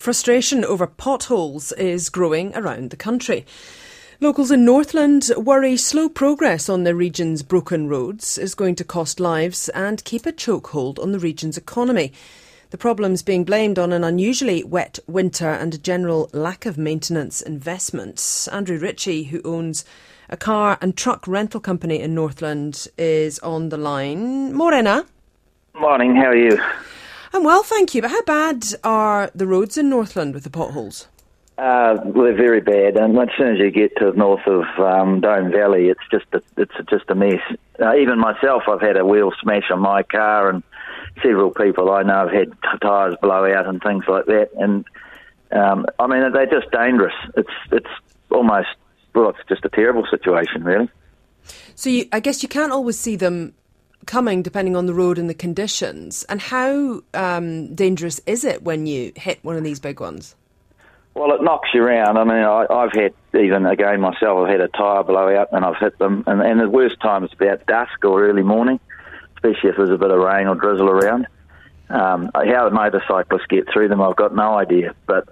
Frustration over potholes is growing around the country. Locals in Northland worry slow progress on the region's broken roads is going to cost lives and keep a chokehold on the region's economy. The problem's being blamed on an unusually wet winter and a general lack of maintenance investment. Andrew Ritchie, who owns a car and truck rental company in Northland, is on the line. Morena. Morning, how are you? I'm well, thank you. But how bad are the roads in Northland with the potholes? Well, they're very bad, and as soon as you get to the north of Dome Valley, it's just a mess. Even myself, I've had a wheel smash on my car, and several people I know have had tyres blow out and things like that. And I mean, they're just dangerous. It's almost, well, it's just a terrible situation, really. So I guess you can't always see them coming depending on the road and the conditions. And how dangerous is it when you hit one of these big ones? Well, it knocks you around. I mean, I've had, even again myself, I've had a tyre blow out and I've hit them. And the worst time is about dusk or early morning, especially if there's a bit of rain or drizzle around. How motorcyclists get through them, I've got no idea. But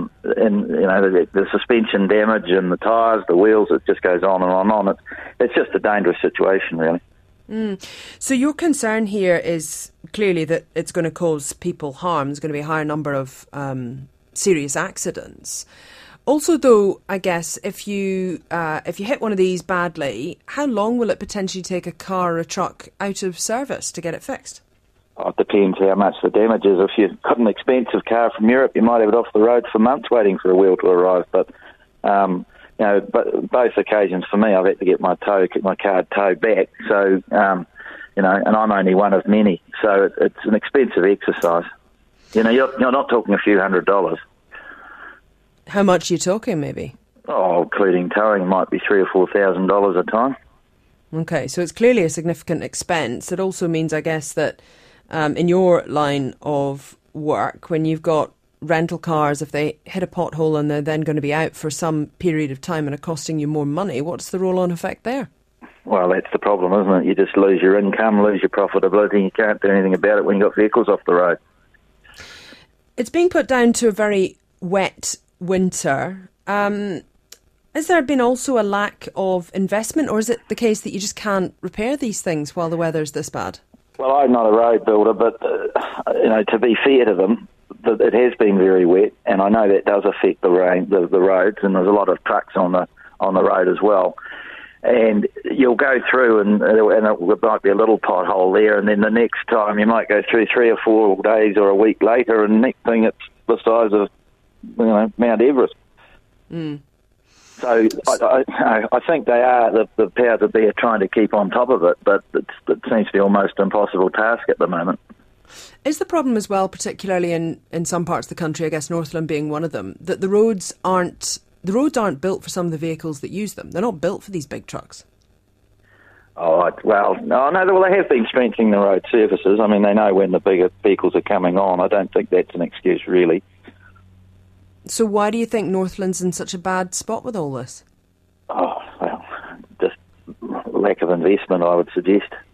the suspension damage and the tyres, the wheels, it just goes on and on and on. It's just a dangerous situation, really. So your concern here is clearly that it's going to cause people harm. There's going to be a higher number of serious accidents. Also, though, I guess if you hit one of these badly, how long will it potentially take a car or a truck out of service to get it fixed? It depends how much the damage is. If you've got an expensive car from Europe, you might have it off the road for months waiting for a wheel to arrive. But but both occasions for me, I've had to get my car towed back. So, and I'm only one of many. So it's an expensive exercise. You're not talking a few $100s. How much are you talking, maybe? Oh, including towing, might be $3,000 or $4,000 a time. Okay, so it's clearly a significant expense. It also means, I guess, that in your line of work, when you've got rental cars, if they hit a pothole and they're then going to be out for some period of time and are costing you more money, what's the roll-on effect there? Well, that's the problem, isn't it? You just lose your income, lose your profitability, you can't do anything about it when you've got vehicles off the road. It's being put down to a very wet winter. Has there been also a lack of investment, or is it the case that you just can't repair these things while the weather's this bad? Well, I'm not a road builder, but to be fair to them, it has been very wet, and I know that does affect the roads, and there's a lot of trucks on the road as well. And you'll go through, and it might be a little pothole there, and then the next time you might go through 3 or 4 days or a week later, and next thing it's the size of Mount Everest. So I think they are, the powers that be are trying to keep on top of it, but it seems to be almost an impossible task at the moment. Is the problem as well, particularly in some parts of the country, I guess Northland being one of them, that the roads aren't built for some of the vehicles that use them? They're not built for these big trucks. Oh, well, they have been strengthening the road surfaces. I mean, they know when the bigger vehicles are coming on. I don't think that's an excuse, really. So why do you think Northland's in such a bad spot with all this? Oh, well, just lack of investment, I would suggest.